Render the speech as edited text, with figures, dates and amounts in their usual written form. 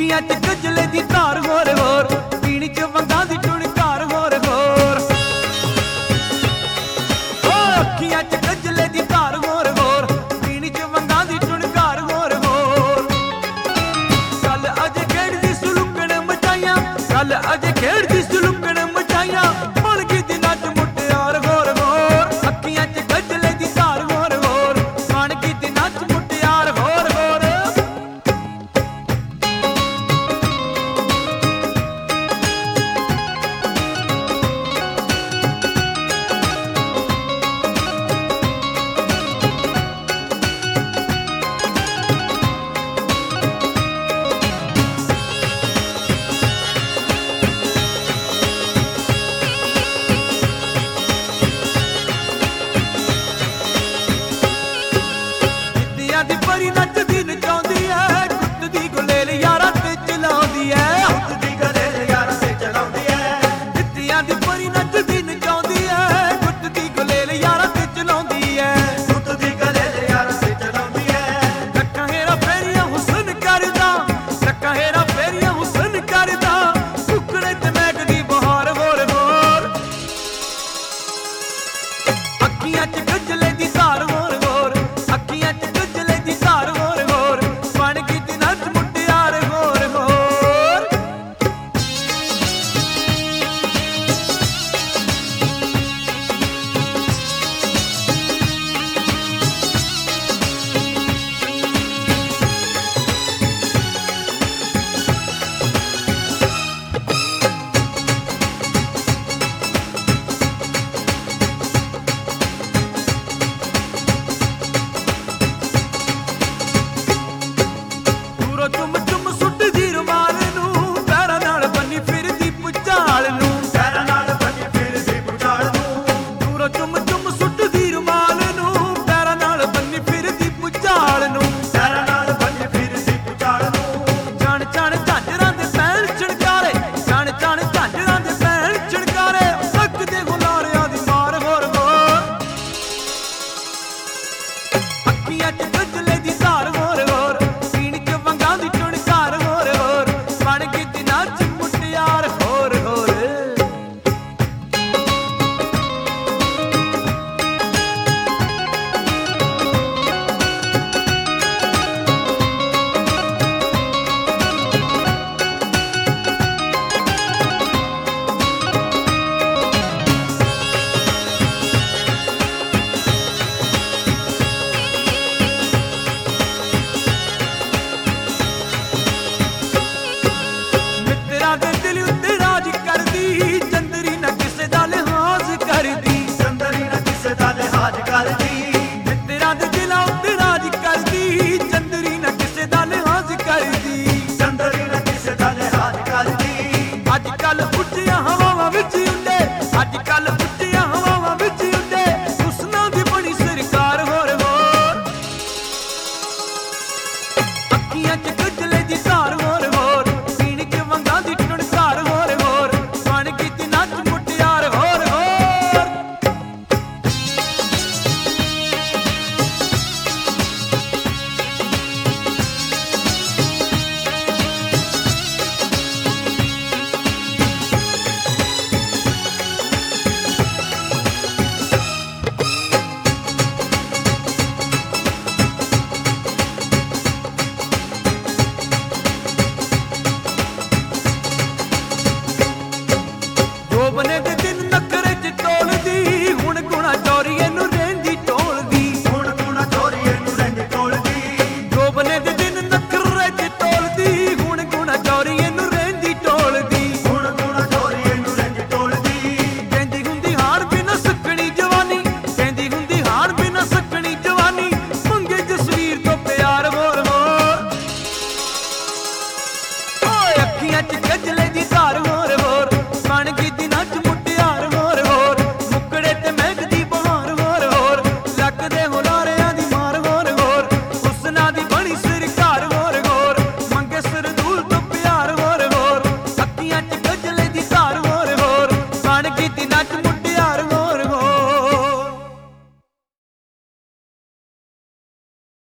ਅੱਖੀਆਂ 'ਚ ਗਜਲੇ ਦੀ ਧਾਰ ਹੋਰ ਹੋਰ, ਪੀਣੀ 'ਚ ਵੰਗਾਂ ਦੀ ਟੁਣਕਾਰ ਹੋਰ ਹੋਰ। ਅੱਖੀਆਂ 'ਚ ਗਜਲੇ ਦੀ ਧਾਰ ਹੋਰ ਹੋਰ, ਪੀਣੀ 'ਚ ਵੰਗਾਂ ਦੀ ਟੁਣਕਾਰ ਹੋਰ ਹੋਰ। ਕੱਲ ਅਜੇ ਖੇਡਦੀ ਸੁਲੁਕਣ ਮਚਾਈਆਂ, ਕੱਲ ਅਜੇ ਖੇਡਦੀ ਸੁਲੁਕਣ ਮਚਾਈਆਂ, ਬਣ ਗਈ ਦਿਨਾਂ 'ਚ ਮੁਟਿਆਰ ਹੋਰ ਹੋਰ। ਅੱਖੀਆਂ 'ਚ ਗਜਲੇ ਦੀ ਧਾਰ ਹੋਰ ਹੋਰ, ਬਣ ਗਈ ਦਿਨਾਂ 'ਚ ਮੁਟਿਆਰ ਹੋਰ ਹੋਰ। ਦੀ ਪਰੀ ਨੱਚਦੀ ਨਚਾਉਂਦੀ ਐ, ਗੁੱਤ ਦੀ ਗੁਲੇਲ ਯਾਰਾਂ ਤੇ ਚਲਾਉਂਦੀ ਐ, ਗੁੱਤ ਦੀ ਗੁਲੇਲ ਯਾਰਾਂ ਤੇ ਚਲਾਉਂਦੀ ਐ। ਜਿੱਤੀਆਂ ਦੀ ਪਰੀ ਨੱਚਦੀ ਨਚਾਉਂਦੀ ਐ, ਗੁੱਤ ਦੀ ਗੁਲੇਲ ਯਾਰਾਂ ਤੇ ਚਲਾਉਂਦੀ ਐ, ਗੁੱਤ ਦੀ ਗੁਲੇਲ ਯਾਰਾਂ ਤੇ ਚਲਾਉਂਦੀ ਐ। ਲੱਖਾਂ ਹੇਰਾ ਫੇਰੀਆਂ ਹੁਸਨ ਕਰਦਾ, ਲੱਖਾਂ ਹੇਰਾ ਫੇਰੀਆਂ ਹੁਸਨ ਕਰਦਾ, ਕੁੱਕੜੇ ਤੇ ਮਹਿਕਦੀ ਬਹਾਰ ਹੋਰ ਹੋਰ। ਅੱਖੀਆਂ 'ਚ ਗਜਲੇ ਦੀ ਧਾਰ ਹੋਰ ਹੋਰ, ਅੱਖੀਆਂ 'ਚ ਗਜਲੇ ਦੀ ਧਾਰ ਹੋਰ ਹੋਰ, ਬਣ ਗਈ ਦਿਨਾਂ 'ਚ ਮੁਟਿਆਰ ਹੋਰ ਹੋਰ। ਚੁੰਮ ਚੁੰਮ ਸੁੱਟਦੀ ਰੁਮਾਲ ਨੂੰ, ਪੈਰਾਂ ਨਾਲ ਬੰਨੀ ਫਿਰਦੀ ਭੁਚਾਲ ਨੂੰ, ਪੈਰਾਂ ਨਾਲ ਬੰਨੀ ਫਿਰਦੀ ਭੁਚਾਲ ਨੂੰ। ਦੂਰੋਂ ਚੁੰਮ ਚੁੰਮ ਸੁੱਟਦੀ ਰੁਮਾਲ ਨੂੰ, ਪੈਰਾਂ ਨਾਲ ਬੰਨੀ ਫਿਰਦੀ ਭੁਚਾਲ ਨੂੰ, ਪੈਰਾਂ ਨਾਲ ਬੰਨੀ ਫਿਰਦੀ ਭੁਚਾਲ ਨੂੰ। ਜਾਣ ਜਾਣ ਝਾਂਜਰਾਂ ਦੇ ਪੈਣ ਛਣਕਾਰੇ, ਜਾਣ ਜਾਣ ਝਾਂਜਰਾਂ ਦੇ ਪੈਣ ਛਣਕਾਰੇ, ਤੱਕਦੇ ਹੁਲਾਰਿਆਂ ਦੀ ਮਾਰ ਹੋਰ ਹੋਰ। ਅੱਖੀਆਂ 'ਚ ਗਜਲੇ ਦੀ ਧਾਰ ਹੋਰ ਹੋਰ, ਪੀਣੀ 'ਚ ਵੰਗਾਂ ਦੀ ਟੁਣਕਾਰ ਹੋਰ ਹੋਰ, ਬਣ ਗਈ ਦਿਨਾਂ 'ਚ ਮੁਟਿਆਰ ਹੋਰ ਹੋਰ। ਮਿੱਤਰਾਂ ਦੇ ਦਿਲ ਉੱਤੇ ਰਾਜ ਕਰਦੀ, ਚੰਦਰੀ ਨਾ ਕਿਸੇ ਦਾ ਲਿਹਾਜ਼ ਕਰਦੀ, ਚੰਦਰੀ ਨਾ ਕਿਸੇ ਦਾ ਲਿਹਾਜ਼ ਕਰਦੀ। ਮਿੱਤਰਾਂ ਦੇ ਦਿਲਾਂ ਉੱਤੇ ਰਾਜ ਕਰਦੀ, ਚੰਦਰੀ ਨਾ ਕਿਸੇ ਦਾ ਲਿਹਾਜ਼ ਕਰਦੀ, ਚੰਦਰੀ ਨਾ ਕਿਸੇ ਦਾ ਲਿਹਾਜ਼ ਕਰਦੀ। ਅੱਜ ਕੱਲ ਉੱਚੀਆਂ ਹਵਾਵਾਂ ਵਿੱਚ ਉੱਡੇ, ਅੱਜ ਕੱਲ ਉੱਚੀਆਂ ਹਵਾਵਾਂ ਵਿੱਚ ਉੱਡੇ, ਹੁਸਨਾਂ ਦੀ ਬਣੀ ਸਰਕਾਰ ਹੋਰ ਹੋਰ। ਅੱਖੀਆਂ 'ਚ